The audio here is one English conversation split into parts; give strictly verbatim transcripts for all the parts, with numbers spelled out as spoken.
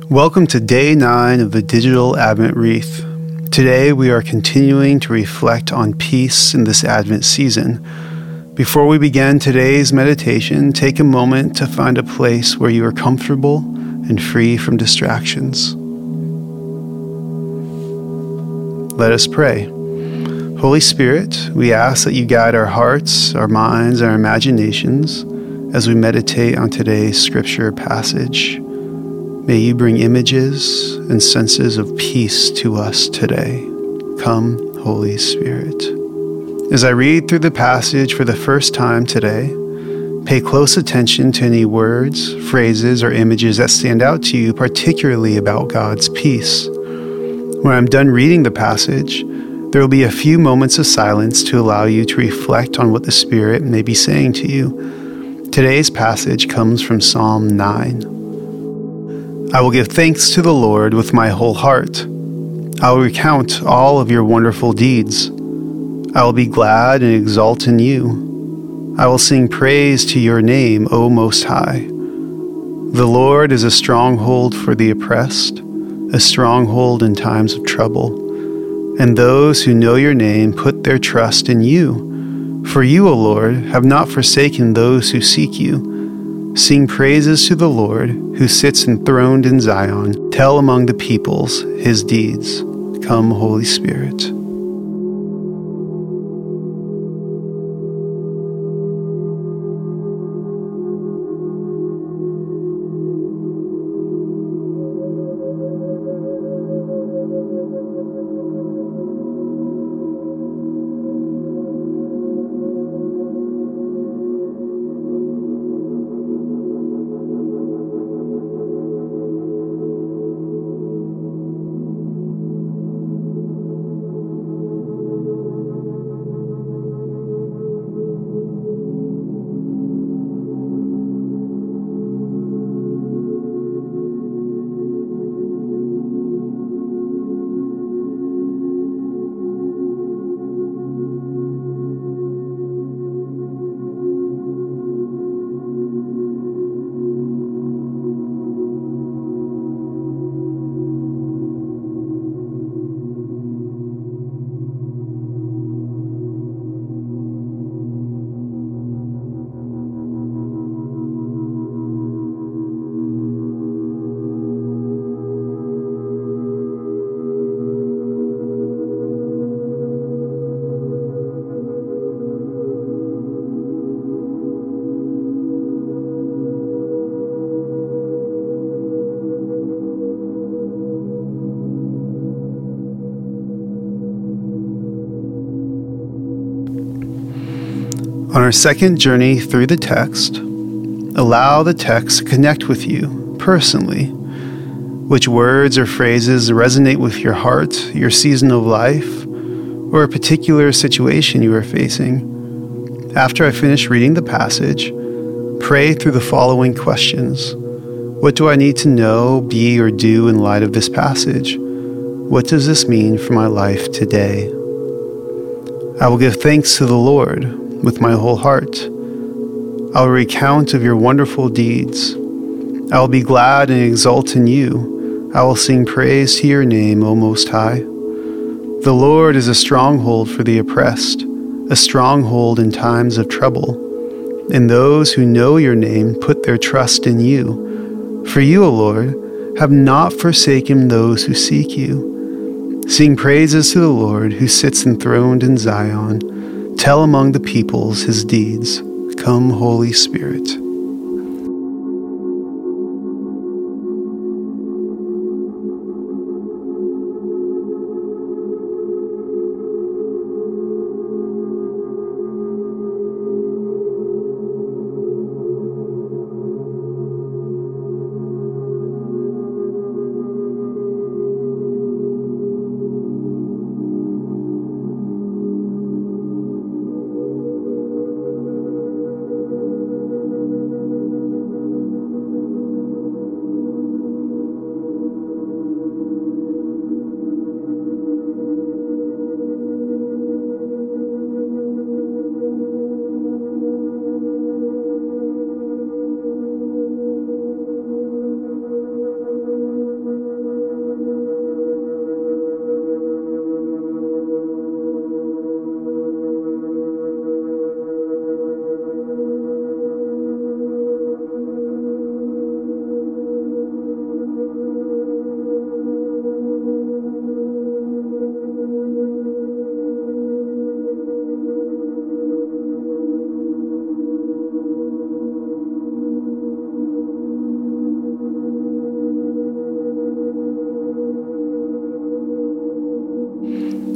Welcome to day nine of the Digital Advent Wreath. Today we are continuing to reflect on peace in this Advent season. Before we begin today's meditation, take a moment to find a place where you are comfortable and free from distractions. Let us pray. Holy Spirit, we ask that you guide our hearts, our minds, our imaginations as we meditate on today's scripture passage. May you bring images and senses of peace to us today. Come, Holy Spirit. As I read through the passage for the first time today, pay close attention to any words, phrases, or images that stand out to you, particularly about God's peace. When I'm done reading the passage, there will be a few moments of silence to allow you to reflect on what the Spirit may be saying to you. Today's passage comes from Psalm nine. I will give thanks to the Lord with my whole heart. I will recount all of your wonderful deeds. I will be glad and exult in you. I will sing praise to your name, O Most High. The Lord is a stronghold for the oppressed, a stronghold in times of trouble. And those who know your name put their trust in you. For you, O Lord, have not forsaken those who seek you. Sing praises to the Lord, who sits enthroned in Zion. Tell among the peoples his deeds. Come, Holy Spirit. On our second journey through the text, allow the text to connect with you personally. Which words or phrases resonate with your heart, your season of life, or a particular situation you are facing? After I finish reading the passage, pray through the following questions. What do I need to know, be, or do in light of this passage? What does this mean for my life today? I will give thanks to the Lord with my whole heart. I will recount of your wonderful deeds. I will be glad and exult in you. I will sing praise to your name, O Most High. The Lord is a stronghold for the oppressed, a stronghold in times of trouble. And those who know your name put their trust in you. For you, O Lord, have not forsaken those who seek you. Sing praises to the Lord who sits enthroned in Zion. Tell among the peoples his deeds. Come, Holy Spirit.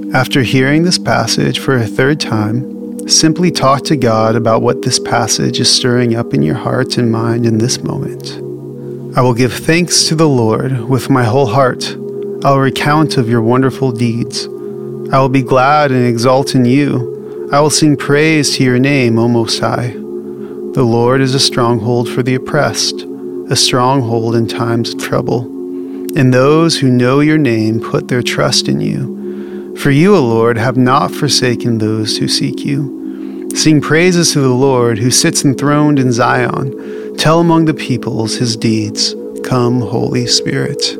After hearing this passage for a third time, simply talk to God about what this passage is stirring up in your heart and mind in this moment. I will give thanks to the Lord with my whole heart. I will recount of your wonderful deeds. I will be glad and exult in you. I will sing praise to your name, O Most High. The Lord is a stronghold for the oppressed, a stronghold in times of trouble. And those who know your name put their trust in you. For you, O Lord, have not forsaken those who seek you. Sing praises to the Lord who sits enthroned in Zion. Tell among the peoples his deeds. Come, Holy Spirit.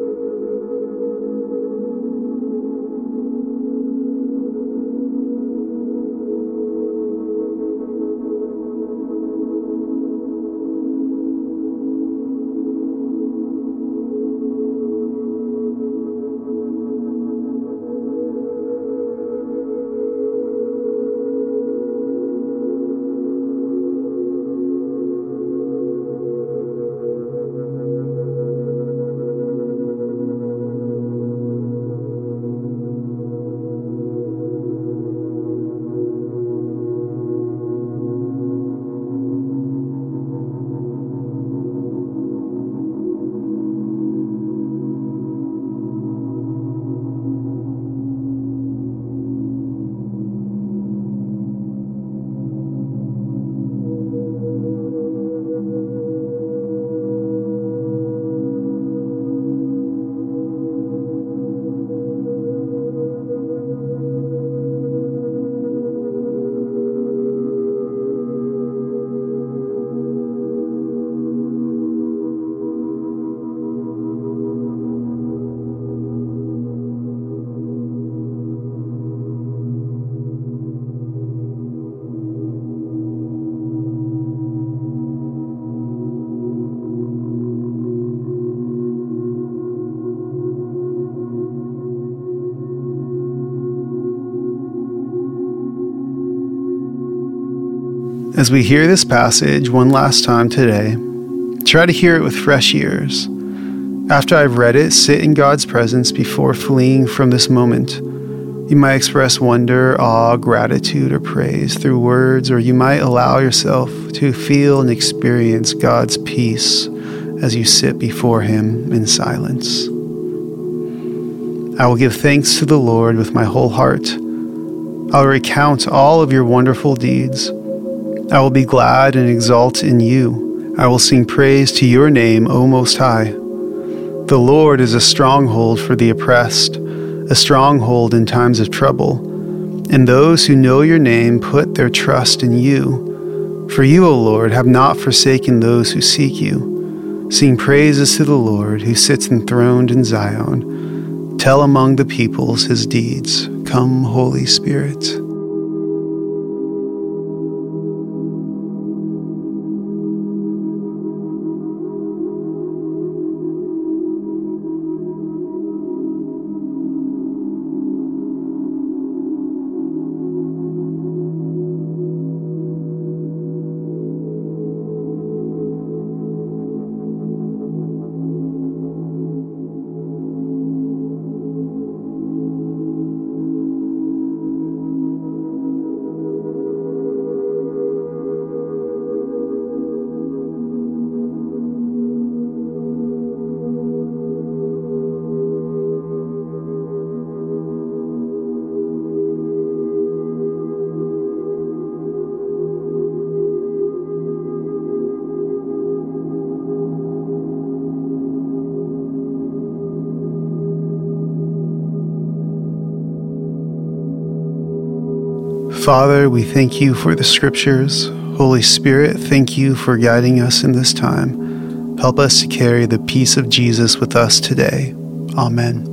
As we hear this passage one last time today, try to hear it with fresh ears. After I've read it, sit in God's presence before fleeing from this moment. You might express wonder, awe, gratitude, or praise through words, or you might allow yourself to feel and experience God's peace as you sit before Him in silence. I will give thanks to the Lord with my whole heart. I will recount all of your wonderful deeds. I will be glad and exult in you. I will sing praise to your name, O Most High. The Lord is a stronghold for the oppressed, a stronghold in times of trouble. And those who know your name put their trust in you. For you, O Lord, have not forsaken those who seek you. Sing praises to the Lord who sits enthroned in Zion. Tell among the peoples his deeds. Come, Holy Spirit. Father, we thank you for the scriptures. Holy Spirit, thank you for guiding us in this time. Help us to carry the peace of Jesus with us today. Amen.